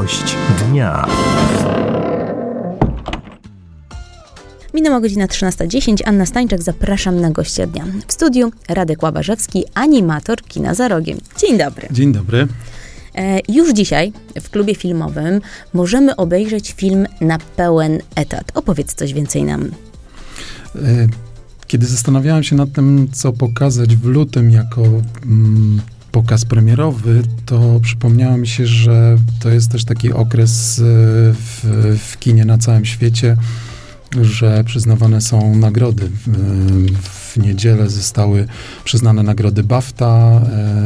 Gość dnia. Minęła godzina 13:10. Anna Stańczak, zapraszam na gościa dnia. W studiu Radek Łabarzewski, animator Kina za Rogiem. Dzień dobry. Dzień dobry. Już dzisiaj w klubie filmowym możemy obejrzeć film Na pełen etat. Opowiedz coś więcej nam. Kiedy zastanawiałem się nad tym, co pokazać w lutym jako pokaz premierowy, to przypomniało mi się, że to jest też taki okres w kinie na całym świecie, że przyznawane są nagrody. W niedzielę zostały przyznane nagrody BAFTA,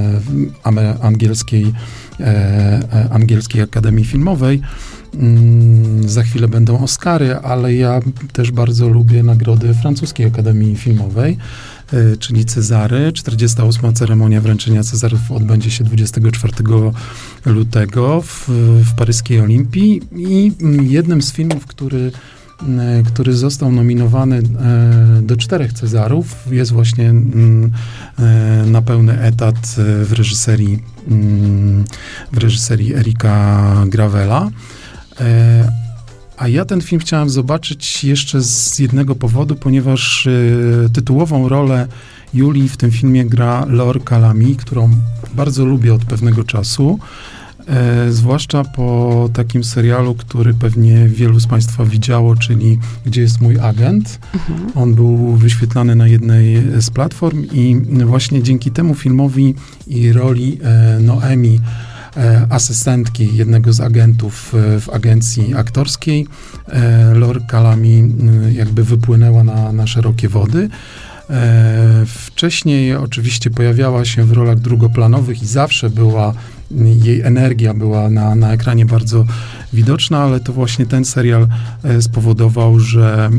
Angielskiej Akademii Filmowej. Za chwilę będą Oscary, ale ja też bardzo lubię nagrody Francuskiej Akademii Filmowej, czyli Cezary. 48. ceremonia wręczenia Cezarów odbędzie się 24 lutego w paryskiej Olimpii i jednym z filmów, który został nominowany do 4 Cezarów, jest właśnie Na pełny etat w reżyserii Erika Gravela. A ja ten film chciałem zobaczyć jeszcze z jednego powodu, ponieważ tytułową rolę Julii w tym filmie gra Laure Calamy, którą bardzo lubię od pewnego czasu. Zwłaszcza po takim serialu, który pewnie wielu z Państwa widziało, czyli Gdzie jest mój agent. On był wyświetlany na jednej z platform i właśnie dzięki temu filmowi i roli Noemi, asystentki jednego z agentów w agencji aktorskiej, Laure Calamy jakby wypłynęła na szerokie wody. Wcześniej oczywiście pojawiała się w rolach drugoplanowych i zawsze jej energia była na ekranie bardzo widoczna, ale to właśnie ten serial spowodował, że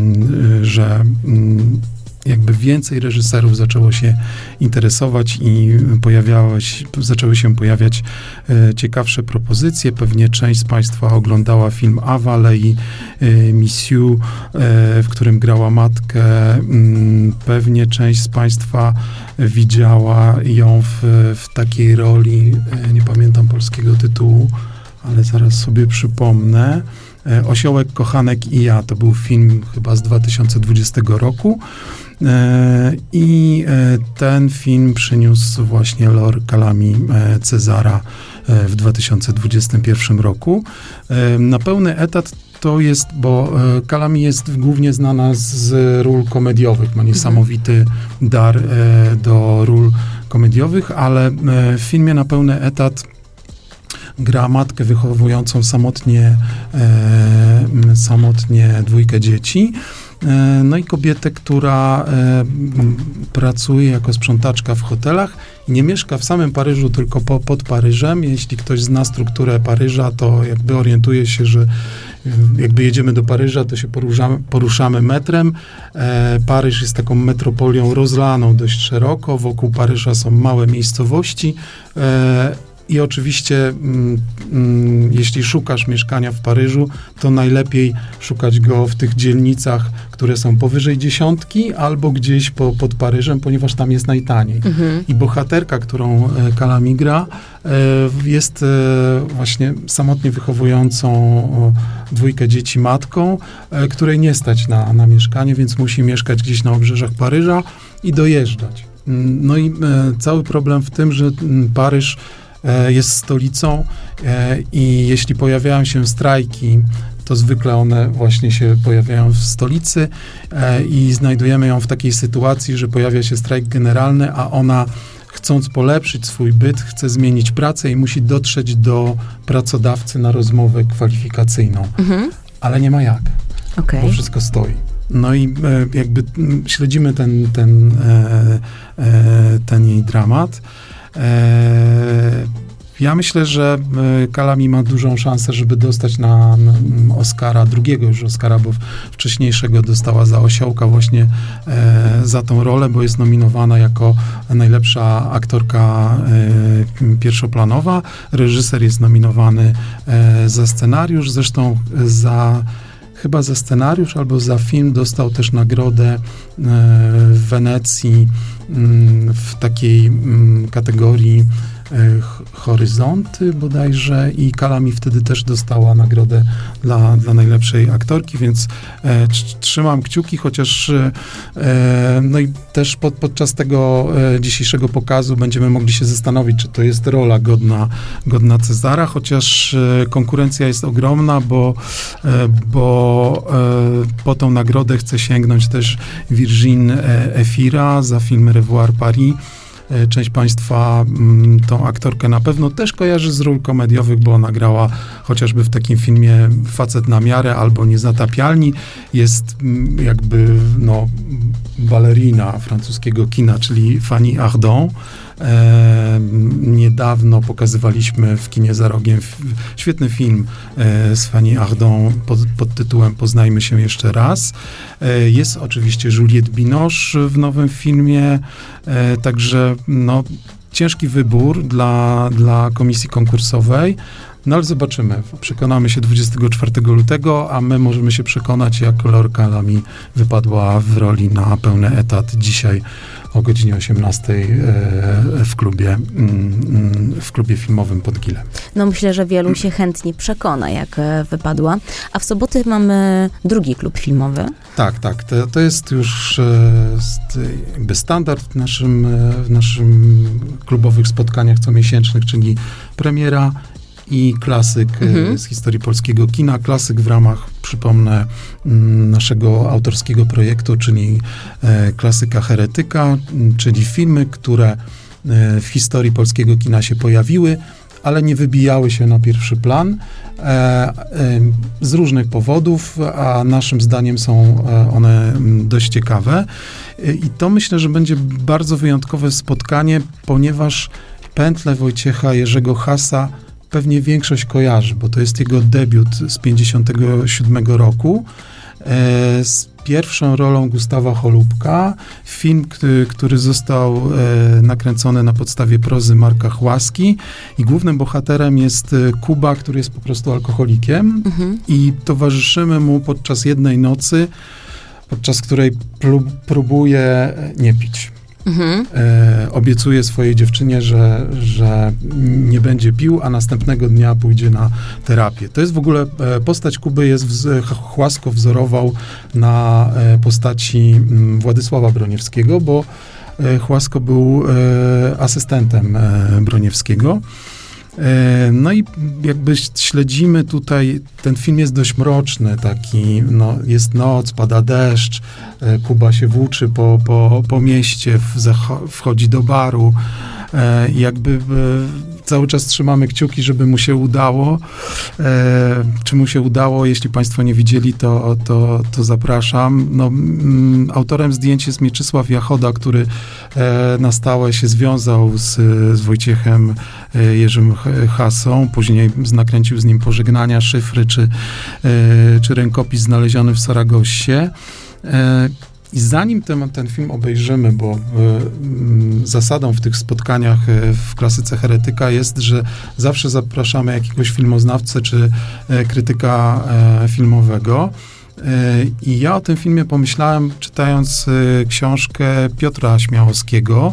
jakby więcej reżyserów zaczęło się interesować i zaczęły się pojawiać ciekawsze propozycje. Pewnie część z Państwa oglądała film Aval i Monsieur, w którym grała matkę. Pewnie część z Państwa widziała ją w takiej roli, nie pamiętam polskiego tytułu, ale zaraz sobie przypomnę. Osiołek, kochanek i ja. To był film chyba z 2020 roku. I ten film przyniósł właśnie Laure Calamy Cezara w 2021 roku. Na pełny etat to jest, bo Calamy jest głównie znana z ról komediowych. Ma niesamowity dar do ról komediowych, ale w filmie Na pełny etat gra matkę wychowującą samotnie 2 dzieci. No i kobietę, która pracuje jako sprzątaczka w hotelach i nie mieszka w samym Paryżu, tylko pod Paryżem. Jeśli ktoś zna strukturę Paryża, to jakby orientuje się, że jakby jedziemy do Paryża, to się poruszamy metrem. Paryż jest taką metropolią rozlaną dość szeroko. Wokół Paryża są małe miejscowości. I oczywiście, jeśli szukasz mieszkania w Paryżu, to najlepiej szukać go w tych dzielnicach, które są powyżej 10 albo gdzieś pod Paryżem, ponieważ tam jest najtaniej. I bohaterka, którą Calamy gra, jest właśnie samotnie wychowującą 2 dzieci matką, której nie stać na mieszkanie, więc musi mieszkać gdzieś na obrzeżach Paryża i dojeżdżać. No i cały problem w tym, że Paryż jest stolicą i jeśli pojawiają się strajki, to zwykle one właśnie się pojawiają w stolicy i znajdujemy ją w takiej sytuacji, że pojawia się strajk generalny, a ona, chcąc polepszyć swój byt, chce zmienić pracę i musi dotrzeć do pracodawcy na rozmowę kwalifikacyjną. Ale nie ma jak, bo wszystko stoi. No i jakby śledzimy ten jej dramat. Ja myślę, że Calamy ma dużą szansę, żeby dostać na Oscara, drugiego już Oscara, bo wcześniejszego dostała za Osiołka właśnie za tą rolę, bo jest nominowana jako najlepsza aktorka pierwszoplanowa. Reżyser jest nominowany za scenariusz, zresztą chyba za scenariusz albo za film dostał też nagrodę w Wenecji w takiej kategorii Horyzonty bodajże i Kala mi wtedy też dostała nagrodę dla najlepszej aktorki, więc trzymam kciuki, chociaż no i też podczas tego dzisiejszego pokazu będziemy mogli się zastanowić, czy to jest rola godna Cezara, chociaż konkurencja jest ogromna, bo po tą nagrodę chce sięgnąć też Virginie Efira za film Revoir Paris. Część Państwa tą aktorkę na pewno też kojarzy z ról komediowych, bo ona grała chociażby w takim filmie Facet na miarę albo Niezatapialni. Jest jakby balerina francuskiego kina, czyli Fanny Ardant. Niedawno pokazywaliśmy w kinie za rogiem świetny film z Fanny Ardant pod tytułem Poznajmy się jeszcze raz. Jest oczywiście Juliette Binoche w nowym filmie, także ciężki wybór dla komisji konkursowej. No ale zobaczymy. Przekonamy się 24 lutego, a my możemy się przekonać, jak Lorca Lamy wypadła w roli na pełny etat dzisiaj o godzinie 18 w klubie filmowym Podgile. No myślę, że wielu się chętnie przekona, jak wypadła. A w soboty mamy drugi klub filmowy. Tak. To jest już jakby standard w naszym klubowych spotkaniach comiesięcznych, czyli premiera i klasyk z historii polskiego kina. Klasyk w ramach, przypomnę, naszego autorskiego projektu, czyli klasyka Heretyka, czyli filmy, które w historii polskiego kina się pojawiły, ale nie wybijały się na pierwszy plan z różnych powodów, a naszym zdaniem są one dość ciekawe. I to myślę, że będzie bardzo wyjątkowe spotkanie, ponieważ Pętle Wojciecha Jerzego Hasa pewnie większość kojarzy, bo to jest jego debiut z 1957 roku. Z pierwszą rolą Gustawa Holubka. Film, który został nakręcony na podstawie prozy Marka Chłaski i głównym bohaterem jest Kuba, który jest po prostu alkoholikiem i towarzyszymy mu podczas jednej nocy, podczas której próbuje nie pić. Obiecuje swojej dziewczynie, że nie będzie pił, a następnego dnia pójdzie na terapię. To jest w ogóle, postać Kuby Chłasko wzorował na postaci Władysława Broniewskiego, bo Chłasko był asystentem Broniewskiego. No i jakby śledzimy tutaj, ten film jest dość mroczny, taki, jest noc, pada deszcz, Kuba się włóczy po mieście, wchodzi do baru, jakby cały czas trzymamy kciuki, żeby mu się udało. Czy mu się udało? Jeśli Państwo nie widzieli, to zapraszam. Autorem zdjęć jest Mieczysław Jachoda, który na stałe się związał z Wojciechem Jerzym Hasą. Później nakręcił z nim Pożegnania, Szyfry czy rękopis znaleziony w Saragossie. I zanim ten film obejrzymy, bo zasadą w tych spotkaniach w klasyce Heretyka jest, że zawsze zapraszamy jakiegoś filmoznawcę czy krytyka filmowego. I ja o tym filmie pomyślałem, czytając książkę Piotra Śmiałowskiego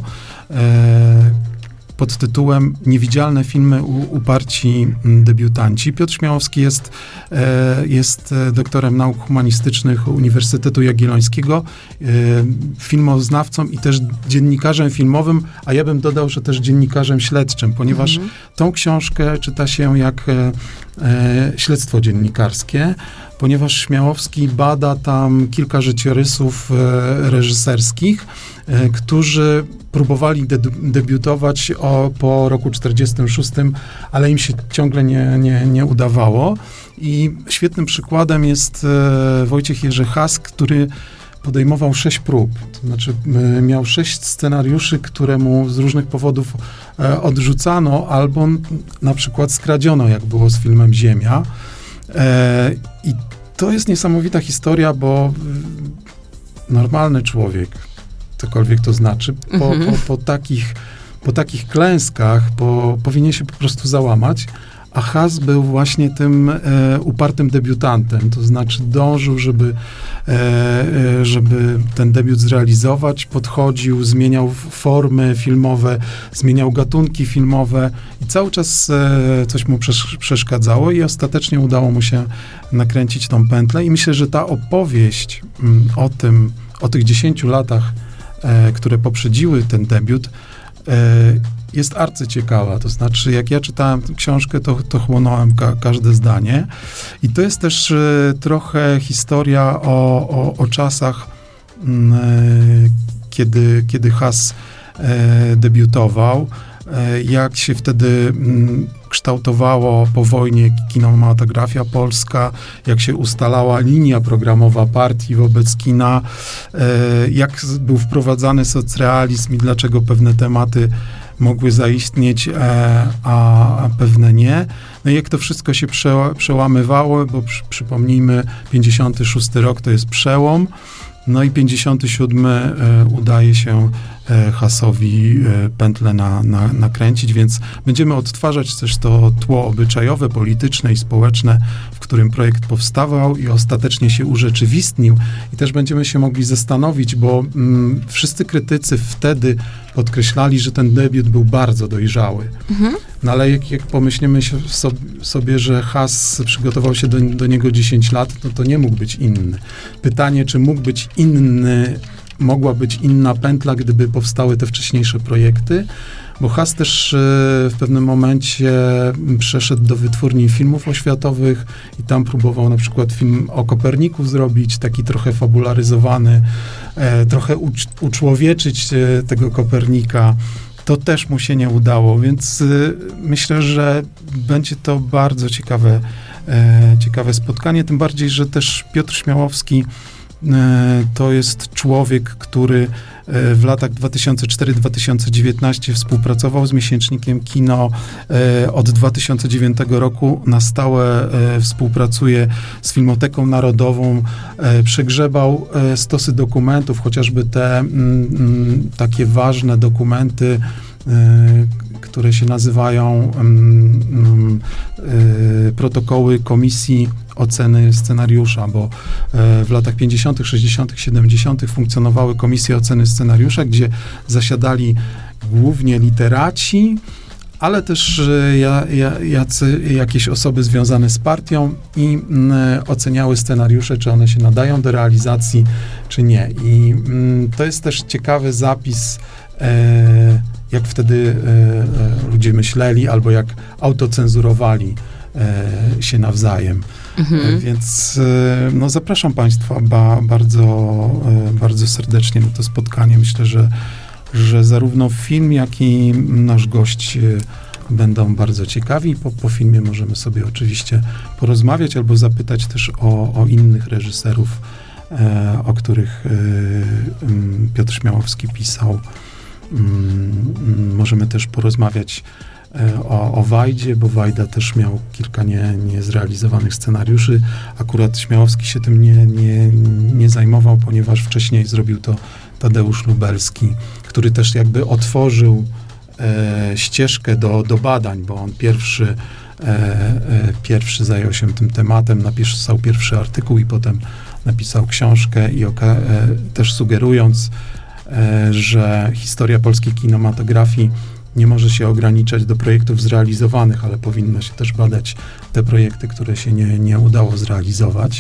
pod tytułem Niewidzialne filmy uparci debiutanci. Piotr Śmiałowski jest doktorem nauk humanistycznych Uniwersytetu Jagiellońskiego, filmoznawcą i też dziennikarzem filmowym, a ja bym dodał, że też dziennikarzem śledczym, ponieważ tą książkę czyta się jak śledztwo dziennikarskie, ponieważ Śmiałowski bada tam kilka życiorysów reżyserskich, którzy próbowali debiutować po roku 1946, ale im się ciągle nie udawało. I świetnym przykładem jest Wojciech Jerzy Has, który podejmował 6 prób. To znaczy miał 6 scenariuszy, które mu z różnych powodów odrzucano, albo na przykład skradziono, jak było z filmem Ziemia. I to jest niesamowita historia, bo normalny człowiek, cokolwiek to znaczy, po takich klęskach powinien się po prostu załamać, a Has był właśnie tym upartym debiutantem, to znaczy dążył, żeby ten debiut zrealizować, podchodził, zmieniał formy filmowe, zmieniał gatunki filmowe i cały czas coś mu przeszkadzało i ostatecznie udało mu się nakręcić tą pętlę i myślę, że ta opowieść o tych 10 latach, które poprzedziły ten debiut, jest arcyciekawa. To znaczy, jak ja czytałem tę książkę, to chłonąłem każde zdanie. I to jest też trochę historia o czasach, kiedy Has debiutował, jak się wtedy kształtowało po wojnie kinematografia polska, jak się ustalała linia programowa partii wobec kina, jak był wprowadzany socrealizm i dlaczego pewne tematy mogły zaistnieć, a pewne nie. No i jak to wszystko się przełamywało, bo przypomnijmy, 56 rok to jest przełom, no i 57 udaje się Hasowi pętlę nakręcić, więc będziemy odtwarzać też to tło obyczajowe, polityczne i społeczne, w którym projekt powstawał i ostatecznie się urzeczywistnił. I też będziemy się mogli zastanowić, bo wszyscy krytycy wtedy podkreślali, że ten debiut był bardzo dojrzały. No ale jak pomyślimy sobie, że Has przygotował się do niego 10 lat, to nie mógł być inny. Pytanie, czy mógł być inny, mogła być inna pętla, gdyby powstały te wcześniejsze projekty, bo Has też w pewnym momencie przeszedł do wytwórni filmów oświatowych i tam próbował na przykład film o Koperniku zrobić, taki trochę fabularyzowany, trochę uczłowieczyć tego Kopernika. To też mu się nie udało, więc myślę, że będzie to bardzo ciekawe spotkanie, tym bardziej, że też Piotr Śmiałowski to jest człowiek, który w latach 2004-2019 współpracował z miesięcznikiem Kino. Od 2009 roku na stałe współpracuje z Filmoteką Narodową. Przegrzebał stosy dokumentów, chociażby te takie ważne dokumenty, które się nazywają protokoły Komisji Oceny Scenariusza, bo w latach 50., 60., 70. funkcjonowały komisje oceny scenariusza, gdzie zasiadali głównie literaci, ale też jakieś osoby związane z partią i oceniały scenariusze, czy one się nadają do realizacji, czy nie. I to jest też ciekawy zapis, jak wtedy ludzie myśleli, albo jak autocenzurowali się nawzajem. Więc no, zapraszam Państwa bardzo serdecznie na to spotkanie. Myślę, że zarówno film, jak i nasz gość będą bardzo ciekawi. Po filmie możemy sobie oczywiście porozmawiać albo zapytać też o innych reżyserów, o których Piotr Śmiałowski pisał. Możemy też porozmawiać o Wajdzie, bo Wajda też miał kilka niezrealizowanych scenariuszy. Akurat Śmiałowski się tym nie zajmował, ponieważ wcześniej zrobił to Tadeusz Lubelski, który też jakby otworzył ścieżkę do badań, bo on pierwszy zajął się tym tematem, napisał pierwszy artykuł i potem napisał książkę i też sugerując, że historia polskiej kinematografii nie może się ograniczać do projektów zrealizowanych, ale powinno się też badać te projekty, które się nie udało zrealizować.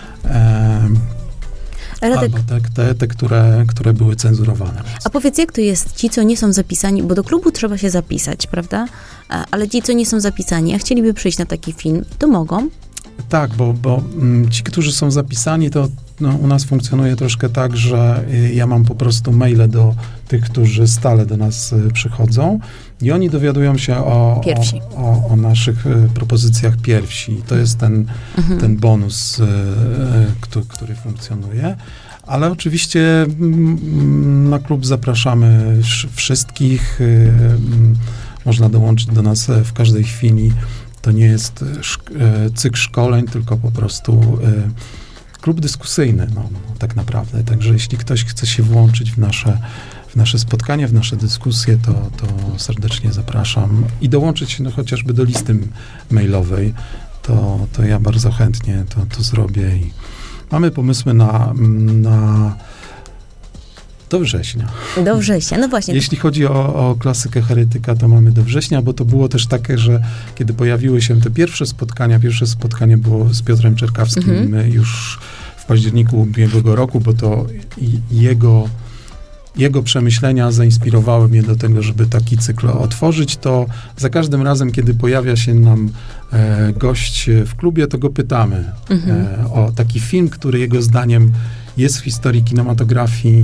Albo te które były cenzurowane. A powiedz, jak to jest ci, co nie są zapisani, bo do klubu trzeba się zapisać, prawda? Ale ci, co nie są zapisani, a chcieliby przyjść na taki film, to mogą? Tak, bo ci, którzy są zapisani, to u nas funkcjonuje troszkę tak, że ja mam po prostu maile do tych, którzy stale do nas przychodzą i oni dowiadują się o naszych propozycjach pierwsi. To jest ten bonus, który funkcjonuje. Ale oczywiście na klub zapraszamy wszystkich. Można dołączyć do nas w każdej chwili. To nie jest cykl szkoleń, tylko po prostu klub dyskusyjny, tak naprawdę. Także jeśli ktoś chce się włączyć w nasze spotkanie, w nasze dyskusje, to serdecznie zapraszam. I dołączyć się chociażby do listy mailowej, to ja bardzo chętnie to zrobię. I mamy pomysły do września. Do września, no właśnie. Jeśli chodzi o klasykę heretyka, to mamy do września, bo to było też takie, że kiedy pojawiły się te pierwsze spotkanie było z Piotrem Czerkawskim już w październiku ubiegłego roku, bo to jego przemyślenia zainspirowały mnie do tego, żeby taki cykl otworzyć. To za każdym razem, kiedy pojawia się nam gość w klubie, to go pytamy o taki film, który jego zdaniem jest w historii kinematografii,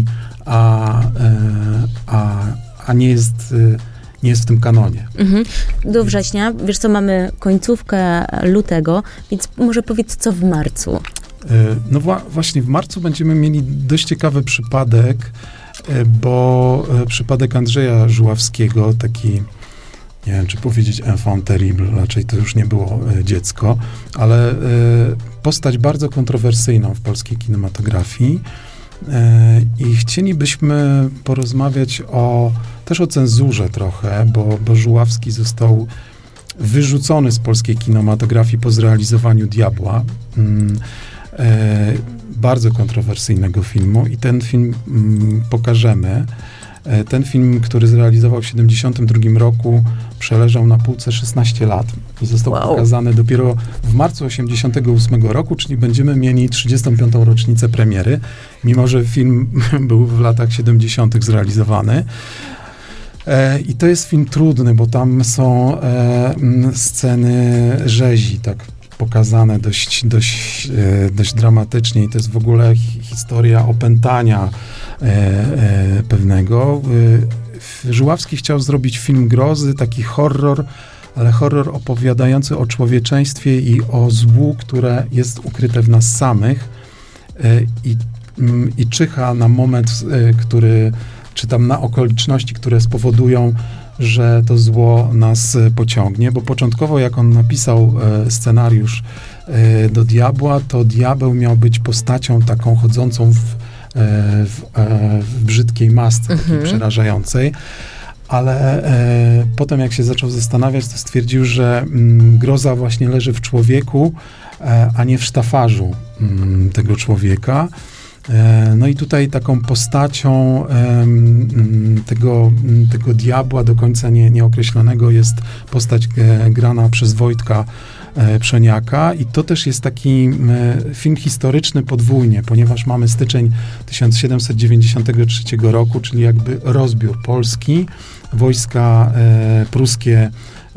a nie jest w tym kanonie. Do września, wiesz co, mamy końcówkę lutego, więc może powiedz, co w marcu? No właśnie, w marcu będziemy mieli dość ciekawy przypadek, bo przypadek Andrzeja Żuławskiego, taki, nie wiem, czy powiedzieć enfant terrible, raczej to już nie było dziecko, ale postać bardzo kontrowersyjną w polskiej kinematografii. I chcielibyśmy porozmawiać też o cenzurze trochę, bo Żuławski został wyrzucony z polskiej kinematografii po zrealizowaniu Diabła, bardzo kontrowersyjnego filmu, i ten film pokażemy. Ten film, który zrealizował w 1972 roku, przeleżał na półce 16 lat i został pokazany dopiero w marcu 1988 roku, czyli będziemy mieli 35. rocznicę premiery, mimo że film był w latach 70. zrealizowany. I to jest film trudny, bo tam są sceny rzezi, tak pokazane dość dramatycznie, i to jest w ogóle historia opętania pewnego. Żuławski chciał zrobić film grozy, taki horror, ale horror opowiadający o człowieczeństwie i o złu, które jest ukryte w nas samych, i czyha na moment, czy tam na okoliczności, które spowodują, że to zło nas pociągnie, bo początkowo, jak on napisał scenariusz do Diabła, to diabeł miał być postacią taką chodzącą w brzydkiej masce, takiej przerażającej, ale potem, jak się zaczął zastanawiać, to stwierdził, że groza właśnie leży w człowieku, a nie w sztafarzu tego człowieka. No i tutaj taką postacią tego diabła do końca nieokreślonego jest postać grana przez Wojtka Przoniaka, i to też jest taki film historyczny podwójnie, ponieważ mamy styczeń 1793 roku, czyli jakby rozbiór Polski. Wojska pruskie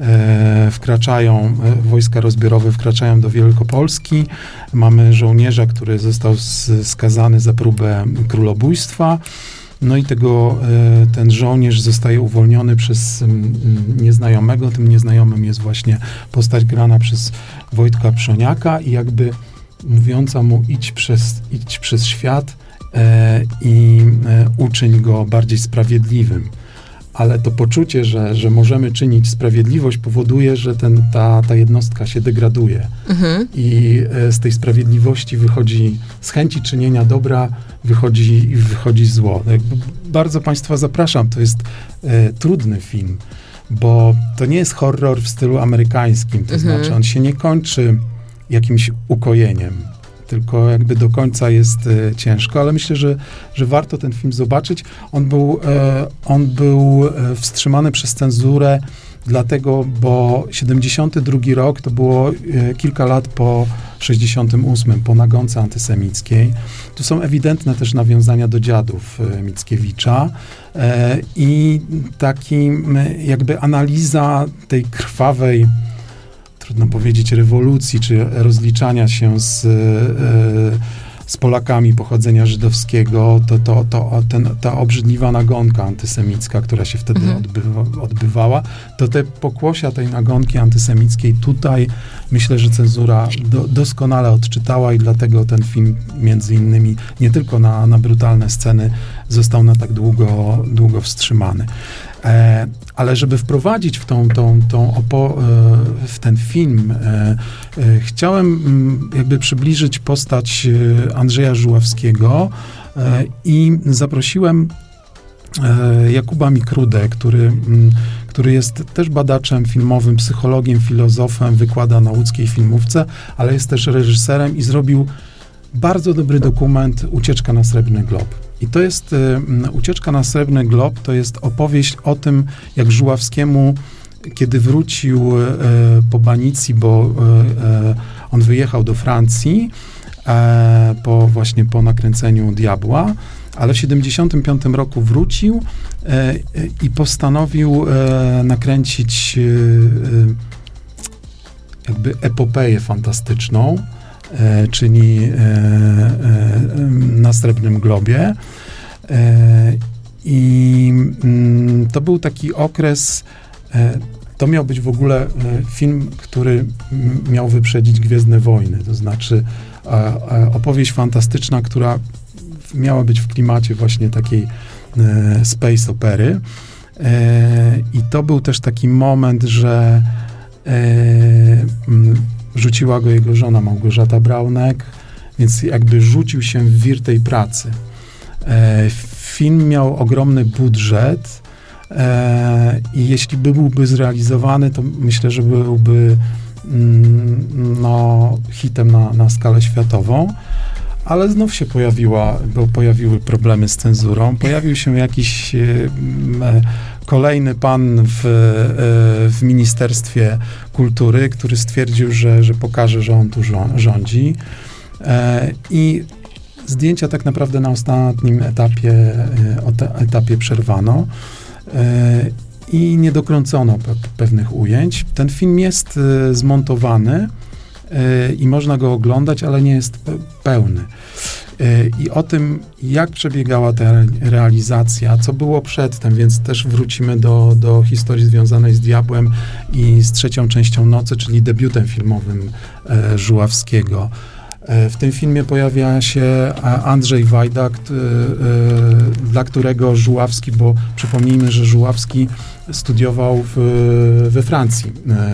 wojska rozbiorowe wkraczają do Wielkopolski. Mamy żołnierza, który został skazany za próbę królobójstwa. No i ten żołnierz zostaje uwolniony przez nieznajomego. Tym nieznajomym jest właśnie postać grana przez Wojtka Przoniaka, i jakby mówiąca mu idź przez świat i uczyń go bardziej sprawiedliwym. Ale to poczucie, że możemy czynić sprawiedliwość, powoduje, że ta jednostka się degraduje. I z tej sprawiedliwości z chęci czynienia dobra wychodzi zło. Jakby bardzo Państwa zapraszam, to jest trudny film, bo to nie jest horror w stylu amerykańskim, to znaczy on się nie kończy jakimś ukojeniem, tylko jakby do końca jest ciężko, ale myślę, że warto ten film zobaczyć. On był wstrzymany przez cenzurę, dlatego, bo 72 rok to było kilka lat po 68, po nagonce antysemickiej. Tu są ewidentne też nawiązania do Dziadów Mickiewicza i taki jakby analiza tej krwawej, trudno powiedzieć, rewolucji, czy rozliczania się z Polakami pochodzenia żydowskiego, ta obrzydliwa nagonka antysemicka, która się wtedy odbywała, to te pokłosia tej nagonki antysemickiej tutaj myślę, że cenzura doskonale odczytała, i dlatego ten film między innymi nie tylko na brutalne sceny został na tak długo wstrzymany. Ale żeby wprowadzić w ten film, chciałem jakby przybliżyć postać Andrzeja Żuławskiego i zaprosiłem Jakuba Mikrudę, który jest też badaczem filmowym, psychologiem, filozofem, wykłada na łódzkiej filmówce, ale jest też reżyserem i zrobił bardzo dobry dokument Ucieczka na Srebrny Glob. I to jest Ucieczka na Srebrny Glob, to jest opowieść o tym, jak Żuławskiemu, kiedy wrócił po banicji, on wyjechał do Francji właśnie po nakręceniu Diabła, ale w 1975 roku wrócił i postanowił nakręcić jakby epopeję fantastyczną, czyli na Srebrnym Globie. I to był taki okres, to miał być w ogóle film, który miał wyprzedzić Gwiezdne Wojny, to znaczy opowieść fantastyczna, która miała być w klimacie właśnie takiej space opery. I to był też taki moment, że rzuciła go jego żona Małgorzata Braunek, więc jakby rzucił się w wir tej pracy. Film miał ogromny budżet i jeśli byłby zrealizowany, to myślę, że byłby hitem na skalę światową. Ale znów się pojawiły problemy z cenzurą. Pojawił się jakiś kolejny pan w Ministerstwie Kultury, który stwierdził, że pokaże, że on tu rządzi. I zdjęcia tak naprawdę na ostatnim etapie przerwano i nie dokręcono pewnych ujęć. Ten film jest zmontowany i można go oglądać, ale nie jest pełny. I o tym, jak przebiegała ta realizacja, co było przedtem, więc też wrócimy do historii związanej z Diabłem i z trzecią częścią Nocy, czyli debiutem filmowym Żuławskiego. W tym filmie pojawia się Andrzej Wajda, dla którego Żuławski, bo przypomnijmy, że Żuławski studiował we Francji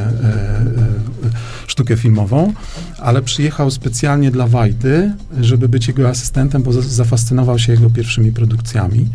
sztukę filmową, ale przyjechał specjalnie dla Wajdy, żeby być jego asystentem, bo zafascynował się jego pierwszymi produkcjami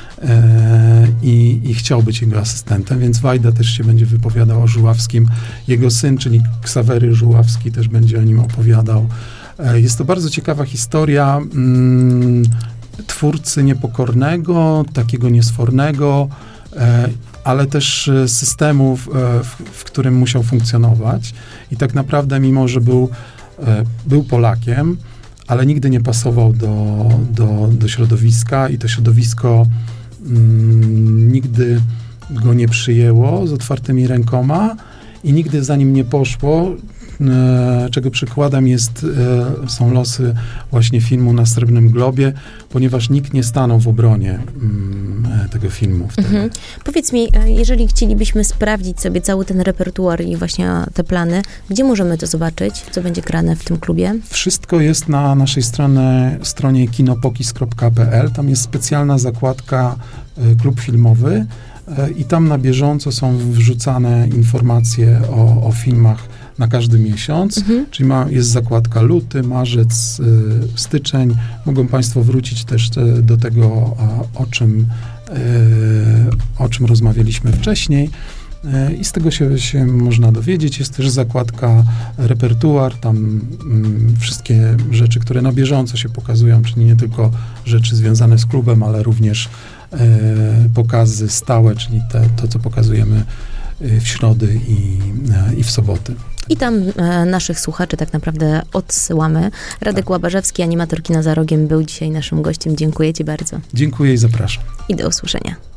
i chciał być jego asystentem, więc Wajda też się będzie wypowiadał o Żuławskim. Jego syn, czyli Ksawery Żuławski, też będzie o nim opowiadał. Jest to bardzo ciekawa historia twórcy niepokornego, takiego niesfornego, ale też systemu, w którym musiał funkcjonować. I tak naprawdę, mimo że był Polakiem, ale nigdy nie pasował do środowiska i to środowisko nigdy go nie przyjęło z otwartymi rękoma i nigdy za nim nie poszło, czego przykładem są losy właśnie filmu Na Srebrnym Globie, ponieważ nikt nie stanął w obronie tego filmu wtedy. Powiedz mi, jeżeli chcielibyśmy sprawdzić sobie cały ten repertuar i właśnie te plany, gdzie możemy to zobaczyć? Co będzie grane w tym klubie? Wszystko jest na naszej stronie kinopokis.pl. Tam jest specjalna zakładka Klub Filmowy i tam na bieżąco są wrzucane informacje o filmach na każdy miesiąc, czyli jest zakładka luty, marzec, styczeń. Mogą Państwo wrócić też do tego, o czym rozmawialiśmy wcześniej i z tego się można dowiedzieć. Jest też zakładka repertuar, tam wszystkie rzeczy, które na bieżąco się pokazują, czyli nie tylko rzeczy związane z klubem, ale również pokazy stałe, czyli to, co pokazujemy w środy i w soboty. I tam naszych słuchaczy tak naprawdę odsyłamy. Radek Łabarzewski, animator Kina za Rogiem, był dzisiaj naszym gościem. Dziękuję Ci bardzo. Dziękuję i zapraszam. I do usłyszenia.